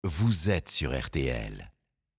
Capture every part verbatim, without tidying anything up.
vous êtes sur R T L.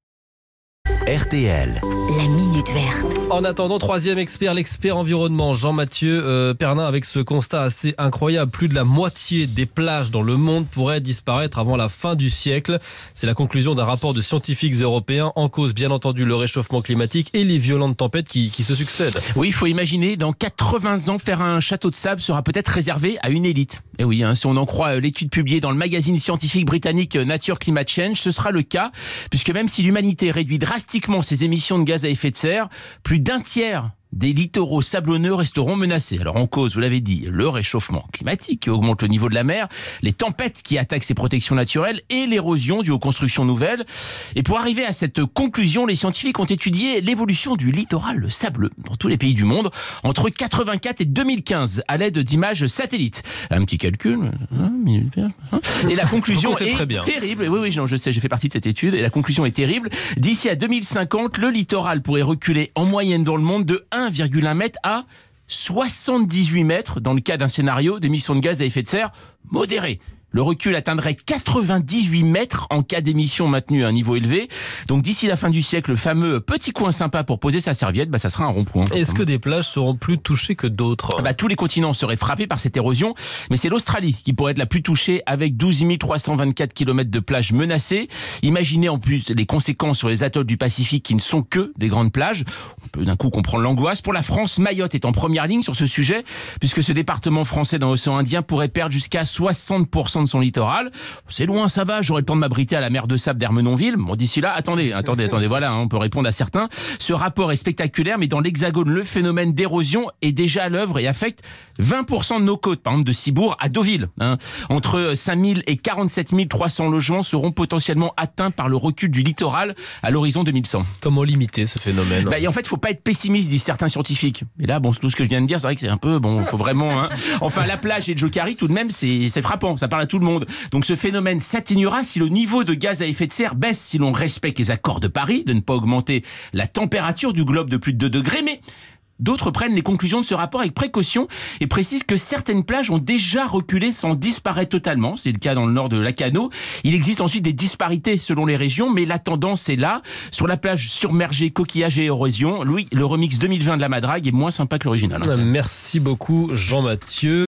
R T L. La Minute Verte. En attendant, troisième expert, l'expert environnement Jean-Mathieu euh, Pernin, avec ce constat assez incroyable. Plus de la moitié des plages dans le monde pourraient disparaître avant la fin du siècle. C'est la conclusion d'un rapport de scientifiques européens. En cause, bien entendu, le réchauffement climatique et les violentes tempêtes qui, qui se succèdent. Oui, il faut imaginer, dans quatre-vingts ans, faire un château de sable sera peut-être réservé à une élite. Et oui, hein, si on en croit l'étude publiée dans le magazine scientifique britannique Nature Climate Change, ce sera le cas, puisque même si l'humanité réduit drastiquement ses émissions de gaz à effet de serre, plus d'un tiers des littoraux sablonneux resteront menacés. Alors en cause, vous l'avez dit, le réchauffement climatique qui augmente le niveau de la mer, les tempêtes qui attaquent ces protections naturelles et l'érosion due aux constructions nouvelles. Et pour arriver à cette conclusion, les scientifiques ont étudié l'évolution du littoral sableux dans tous les pays du monde entre quatre-vingt-quatre et deux mille quinze à l'aide d'images satellites. Un petit calcul, hein, minute, hein, et la conclusion est très bien. terrible. Oui, oui, non, je sais, j'ai fait partie de cette étude et la conclusion est terrible. D'ici à deux mille cinquante, le littoral pourrait reculer en moyenne dans le monde de un virgule un mètre à soixante-dix-huit mètres dans le cas d'un scénario d'émissions de gaz à effet de serre modéré. Le recul atteindrait quatre-vingt-dix-huit mètres en cas d'émissions maintenues à un niveau élevé. Donc d'ici la fin du siècle, le fameux petit coin sympa pour poser sa serviette, bah, ça sera un rond-point. Est-ce que des plages seront plus touchées que d'autres ? bah, Tous les continents seraient frappés par cette érosion, mais c'est l'Australie qui pourrait être la plus touchée avec douze mille trois cent vingt-quatre kilomètres de plages menacées. Imaginez en plus les conséquences sur les atolls du Pacifique qui ne sont que des grandes plages. On peut d'un coup comprendre l'angoisse. Pour la France, Mayotte est en première ligne sur ce sujet, puisque ce département français dans l'océan Indien pourrait perdre jusqu'à soixante pour cent de son littoral. C'est loin, ça va, j'aurai le temps de m'abriter à la mer de sable d'Ermenonville. Bon, d'ici là, attendez, attendez, attendez, voilà, hein, on peut répondre à certains. Ce rapport est spectaculaire, mais dans l'Hexagone, le phénomène d'érosion est déjà à l'œuvre et affecte vingt pour cent de nos côtes, par exemple de Cibourg à Deauville. Hein. Entre cinq mille et quarante-sept mille trois cents logements seront potentiellement atteints par le recul du littoral à l'horizon deux mille cent. Comment limiter ce phénomène ? bah, et En fait, il ne faut pas être pessimiste, disent certains scientifiques. Mais là, bon, tout ce que je viens de dire, c'est vrai que c'est un peu, bon, il faut vraiment... Hein. Enfin, la plage et Jokari, tout de même, c'est, c'est frappant, ça parle à tout le monde. Donc ce phénomène s'atténuera si le niveau de gaz à effet de serre baisse, si l'on respecte les accords de Paris, de ne pas augmenter la température du globe de plus de deux degrés, mais... D'autres prennent les conclusions de ce rapport avec précaution et précisent que certaines plages ont déjà reculé sans disparaître totalement. C'est le cas dans le nord de Lacanau. Il existe ensuite des disparités selon les régions, mais la tendance est là. Sur la plage submergée, coquillages et érosion, Louis, le remix deux mille vingt de la Madrague est moins sympa que l'original. Merci beaucoup Jean-Mathieu.